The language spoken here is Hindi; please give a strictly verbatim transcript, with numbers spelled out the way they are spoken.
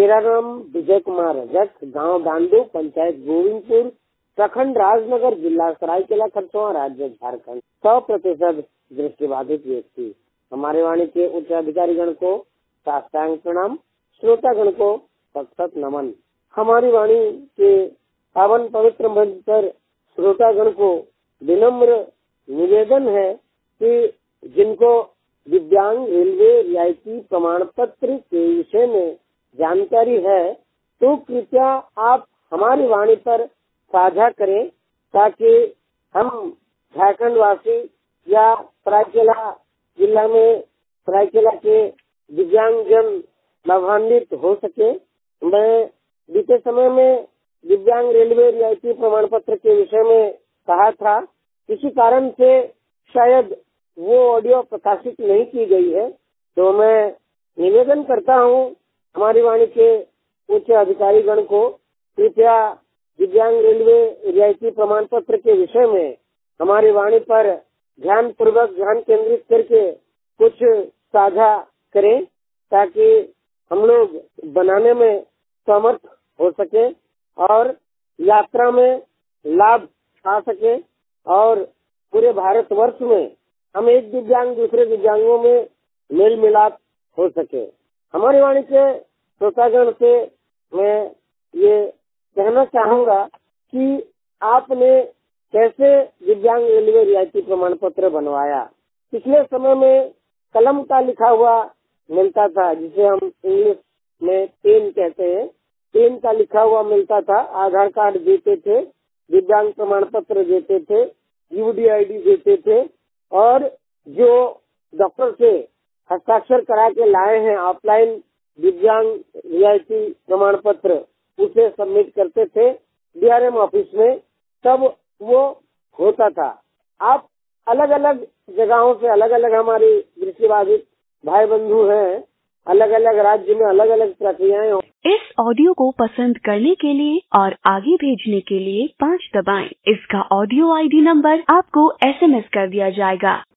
मेरा नाम विजय कुमार रजक, गांव डांडू, पंचायत गोविंदपुर, प्रखंड राजनगर, जिला सरायकेला खरसावां, राज्य झारखंड। सौ प्रतिशत दृष्टिबाधित व्यक्ति। हमारे वाणी के उच्च अधिकारीगण को साष्टांग प्रणाम, श्रोतागण को सशक्त नमन। हमारी वाणी के पावन पवित्र मंच पर श्रोतागण को विनम्र निवेदन है कि जिनको दिव्यांग रेलवे रियायती प्रमाण पत्र के विषय में जानकारी है तो कृपया आप हमारी वाणी पर साझा करें, ताकि हम झारखंड वासी या सरायकेला जिला में सरायकेला के दिव्यांग जन लाभान्वित हो सके। मैं बीते समय में दिव्यांग रेलवे रियायती प्रमाण पत्र के विषय में कहा था, किसी कारण से शायद वो ऑडियो प्रकाशित नहीं की गई है, तो मैं निवेदन करता हूँ हमारी वाणी के उच्च अधिकारीगण को कृपया दिव्यांग रेलवे रियायती प्रमाण पत्र के विषय में हमारी वाणी पर ध्यान पूर्वक ध्यान केंद्रित करके कुछ साझा करें, ताकि हम लोग बनाने में समर्थ हो सके और यात्रा में लाभ आ सके और पूरे भारतवर्ष में हम एक दिव्यांग दूसरे दिव्यांगों में मेल मिलाप हो सके। हमारी वाणी के श्रोतागण से मैं ये कहना चाहूंगा कि आपने कैसे दिव्यांग रेलवे रियायती प्रमाण पत्र बनवाया। पिछले समय में कलम का लिखा हुआ मिलता था, जिसे हम इंग्लिश में पेन कहते हैं, पेन का लिखा हुआ मिलता था। आधार कार्ड देते थे, दिव्यांग प्रमाण पत्र देते थे, यूडीआईडी देते थे और जो डॉक्टर से हस्ताक्षर करा के लाए हैं ऑफलाइन दिव्यांग रियायती प्रमाण पत्र, उसे सबमिट करते थे डीआरएम ऑफिस में, तब वो होता था। आप अलग अलग जगहों से अलग अलग हमारी दृष्टिबाधित भाई बंधु हैं, अलग अलग राज्य में अलग अलग प्रक्रियाएं। इस ऑडियो को पसंद करने के लिए और आगे भेजने के लिए पाँच दबाएं। इसका ऑडियो आईडी नंबर आपको एसएमएस कर दिया जाएगा।